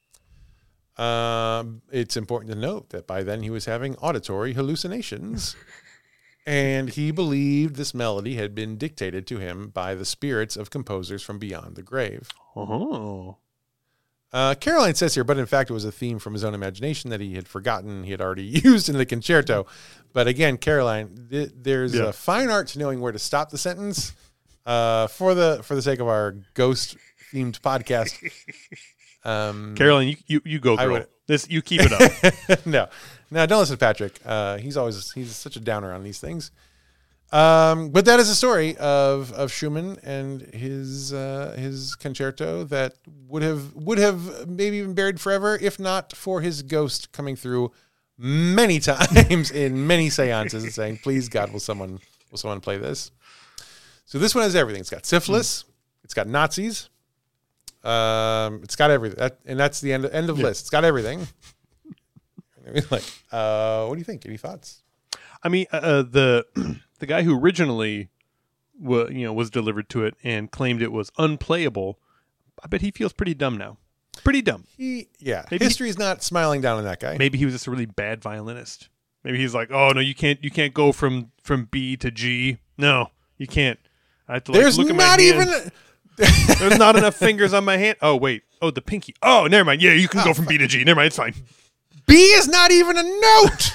Um, it's important to note that by then he was having auditory hallucinations, and he believed this melody had been dictated to him by the spirits of composers from beyond the grave. Oh. Uh, Caroline says here, but in fact, it was a theme from his own imagination that he had forgotten he had already used in the concerto. But again, Caroline, th- there's yeah. a fine art to knowing where to stop the sentence. uh, for the for the sake of our ghost themed podcast, um, Caroline, you, you, you go, I girl. would- This you keep it up. no, no, don't listen to Patrick. Uh, he's always he's such a downer on these things. Um, but that is a story of of Schumann and his uh, his concerto that would have would have maybe been buried forever if not for his ghost coming through many times in many seances and saying, "Please, God, will someone will someone play this?" So this one has everything. It's got syphilis. Mm. It's got Nazis. Um, it's got everything. That, and that's the end end of yeah. list. It's got everything. Like, uh, what do you think? Any thoughts? I mean, uh, the the guy who originally, wa- you know, was delivered to it and claimed it was unplayable. I bet he feels pretty dumb now. Pretty dumb. He, yeah. Maybe History's he, not smiling down on that guy. Maybe he was just a really bad violinist. Maybe he's like, oh no, you can't, you can't go from from B to G. No, you can't. I have to like, There's look at not my even. hand. There's not enough fingers on my hand. Oh wait. Oh, the pinky. Oh, never mind. Yeah, you can oh, go from B to G. Never mind. It's fine. B is not even a note.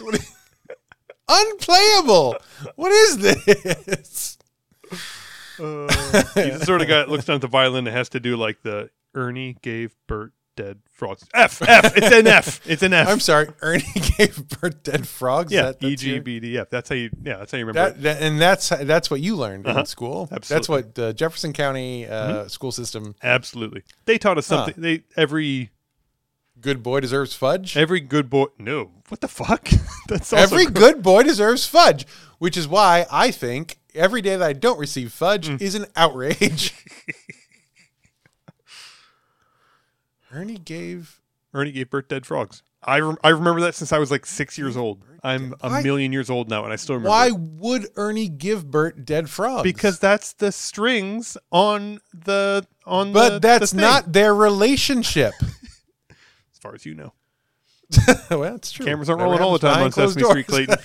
Unplayable. What is this? Uh, he's the sort of guy that looks down at the violin and has to do like the Ernie gave Bert dead frogs. F, F. It's an F. It's an F. I'm sorry. Ernie gave Bert dead frogs. Yeah. That, E G B D F. That's how you. Yeah. That's how you remember. That, that, and that's that's what you learned uh-huh. in school. Absolutely. That's what the Jefferson County uh, mm-hmm. school system. Absolutely. They taught us something. Huh. They every. Good boy deserves fudge? Every good boy... No. What the fuck? That's Every cr- good boy deserves fudge, which is why I think every day that I don't receive fudge mm. is an outrage. Ernie gave... Ernie gave Bert dead frogs. I, rem- I remember that since I was like six years old. I'm a why? million years old now, and I still remember. Why it. would Ernie give Bert dead frogs? Because that's the strings on the... on. But the, that's the not their relationship. As far as you know. Well, it's true. Cameras aren't rolling all the time on Sesame doors. Street, Clayton.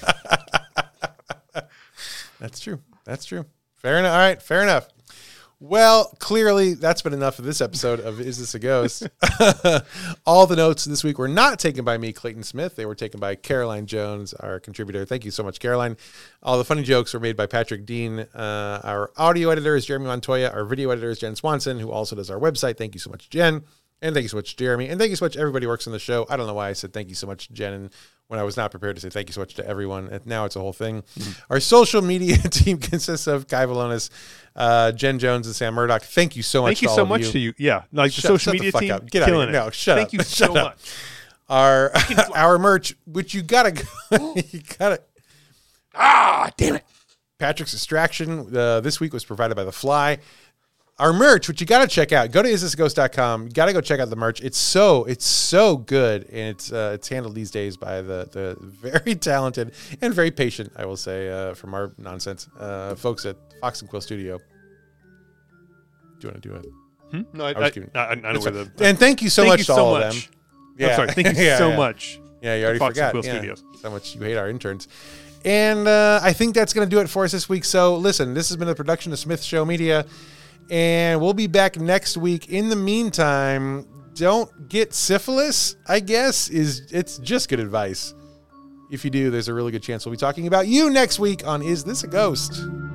That's true. That's true. Fair enough. All right. Fair enough. Well, clearly that's been enough of this episode of Is This a Ghost? All the notes this week were not taken by me, Clayton Smith. They were taken by Caroline Jones, our contributor. Thank you so much, Caroline. All the funny jokes were made by Patrick Dean. Uh, our audio editor is Jeremy Montoya. Our video editor is Jen Swanson, who also does our website. Thank you so much, Jen. And thank you so much, Jeremy. And thank you so much, everybody who works on the show. I don't know why I said thank you so much, Jen, and when I was not prepared to say thank you so much to everyone. And now it's a whole thing. Mm-hmm. Our social media team consists of Kai Valonis, uh, Jen Jones, and Sam Murdoch. Thank you so much Thank you to all so of much you. to you. Yeah. Like shut, the social shut media the fuck team. Up. Get out of here. No, shut thank up. you shut so up. much. Our, our merch, which you gotta go. you gotta. Ah, damn it. Patrick's Distraction uh, this week was provided by The Fly. Our merch, which you got to check out, go to is this a ghost dot com. You got to go check out the merch. It's so it's so good, and it's uh, it's handled these days by the the very talented and very patient, I will say, uh, from our nonsense uh, folks at Fox and Quill Studio. Do you want to do it? Hmm? No, I, I, I, I, I know where the. And thank you so thank much you to so all much. of them. Yeah. I'm sorry. Thank you yeah, so yeah. much. Yeah, you already Fox forgot. And Quill yeah. Studios. So much you hate our interns. And uh, I think that's going to do it for us this week. So listen, this has been a production of Smith Show Media. And we'll be back next week. In the meantime, don't get syphilis, I guess, is it's just good advice. If you do, there's a really good chance we'll be talking about you next week on Is This a Ghost?